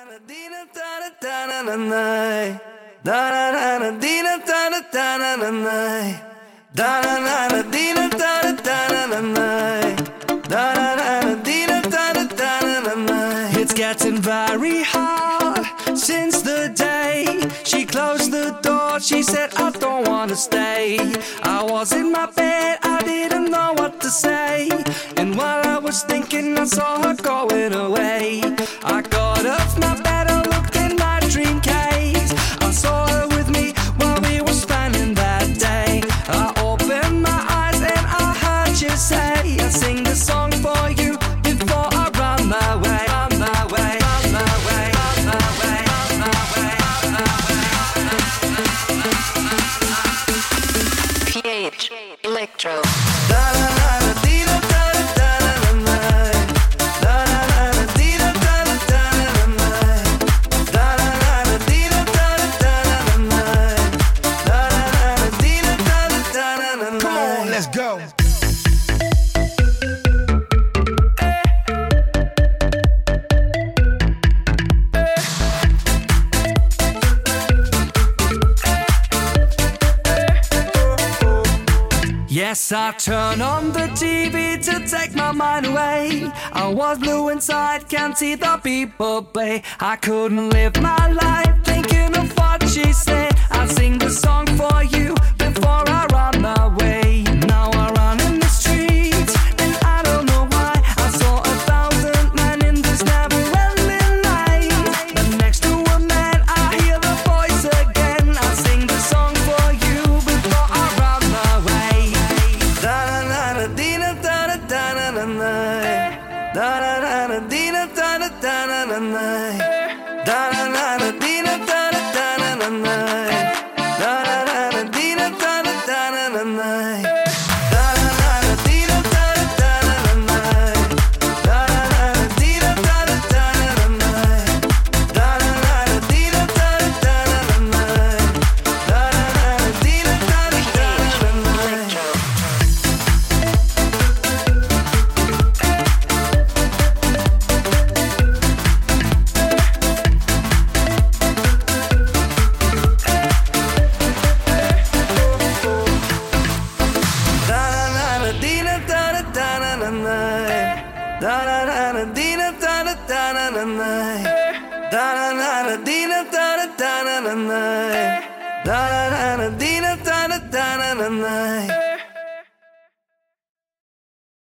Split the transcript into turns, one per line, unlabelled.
It's getting very hard since the day she closed the door. She said, I don't wanna stay. I was in my bed, I didn't know what to say. And while I was thinking, I saw her going away. I got off my bed, I looked in my dream case. I saw her with me while we were spending that day. I opened my eyes and I heard you say, I sing the song for you before I run my way. Run my way, run my way, run my way, run my way, run my way.
PH Electro.
Let's go.
Yes, I turn on the TV to take my mind away. I was blue inside, can't see the people play. I couldn't live my life thinking of what she said. I sing the song for you before I run away. Now I run in the streets and I don't know why. I saw 1,000 men in this never-ending night. But next to a man I hear the voice again. I sing the song for you before I run away. Da da da da da da da da da da da da.